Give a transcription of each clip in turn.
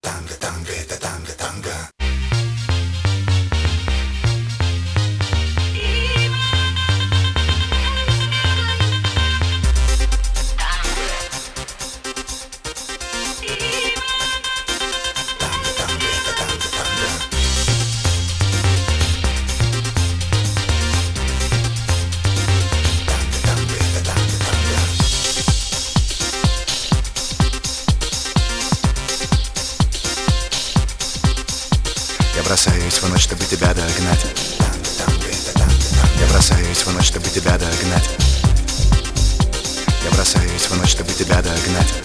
Танго, танго, это танго, танго. Я бросаюсь в ночь, чтобы тебя догнать. Я бросаюсь в ночь, чтобы тебя догнать. Я бросаюсь в ночь, чтобы тебя догнать.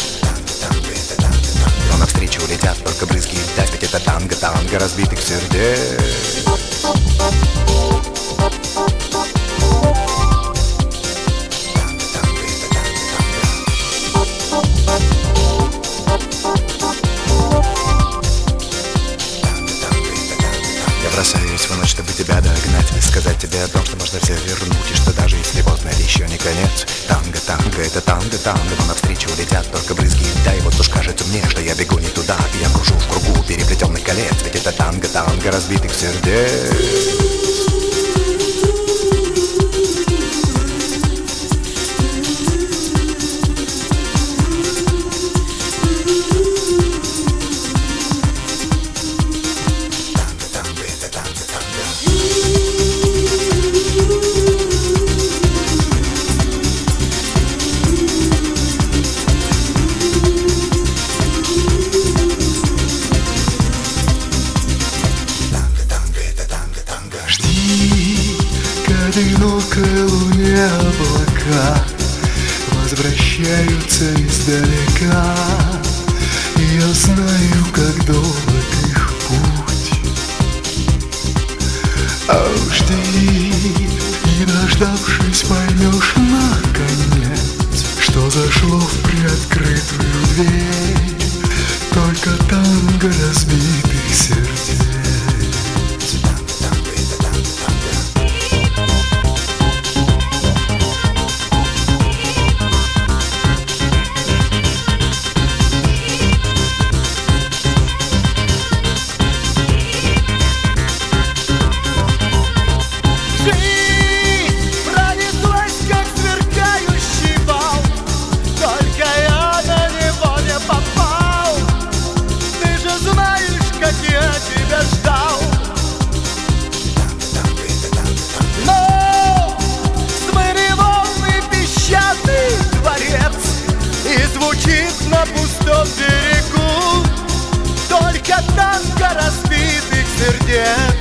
Но навстречу летят только брызги льда, ведь это танго, танго разбитых сердец. Я бросаюсь в ночь, чтобы тебя догнать. Сказать тебе о том, что можно все вернуть, и что даже если поздно, еще не конец. Танго, танго, это танго, танго. Но навстречу летят только брызги льда. И вот уж кажется мне, что я бегу не туда. И я кружу в кругу переплетенных колец. Ведь это танго, танго разбитых сердец. К одинокой луне облака возвращаются издалека, и я знаю, как долг их путь. А жди, и дождавшись, поймешь наконец, что зашло в приоткрытую дверь только танго разбитых сердец. На пустом берегу только танго разбитых сердец.